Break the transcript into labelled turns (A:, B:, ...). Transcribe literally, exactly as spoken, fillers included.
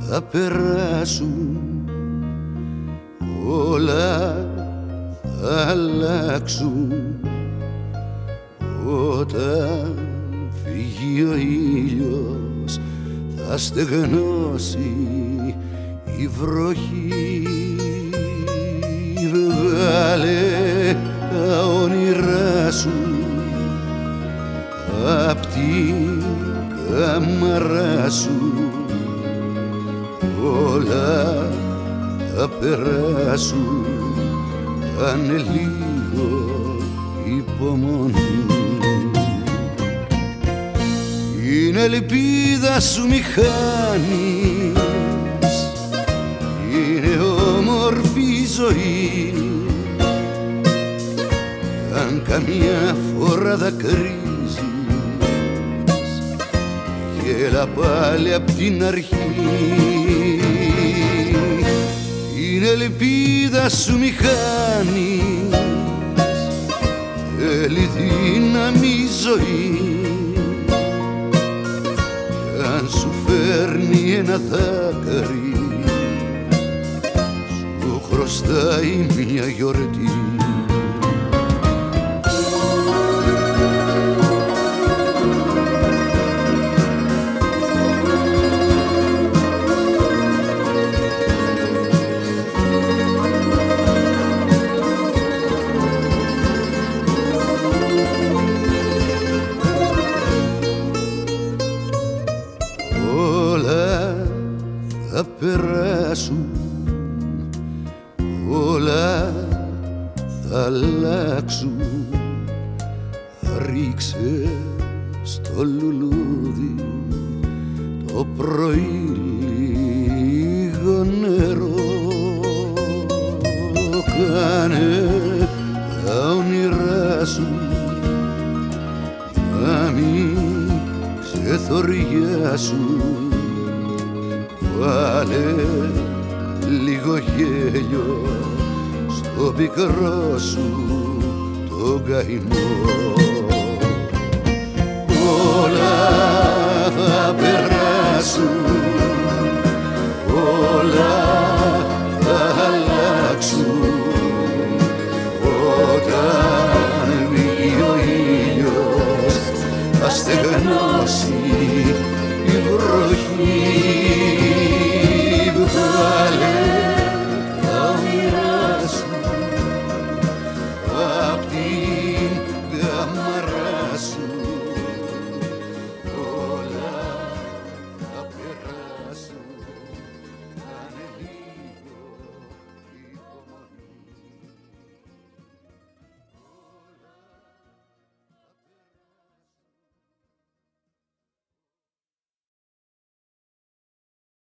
A: θα περάσουν, όλα θα αλλάξουν όταν φύγει ο ήλιος, θα στεγνώσει η βροχή. Βγάλε τα όνειρά σου απ' την κάμαρά σου, όλα θα περάσουν, κάνε λίγο υπομονή. Είναι ελπίδα σου μη χάνεις, είναι όμορφη η ζωή, αν καμιά φορά δακρύζεις, γέλα πάλι απ' την αρχή. Είναι ελπίδα σου μη χάνεις, θέλει δύναμη η ζωή, κι αν σου φέρνει ένα δάκρυ, σου χρωστάει μια γιορτή. Θα περάσουν, όλα θα αλλάξουν, ρίξε στο λουλούδι το πρωί λίγο νερό, κάνε τα όνειρά σου να μην ξεθοριάσουν, βάλε λίγο γέλιο στο πικρό σου το καημό. Όλα θα περάσουν,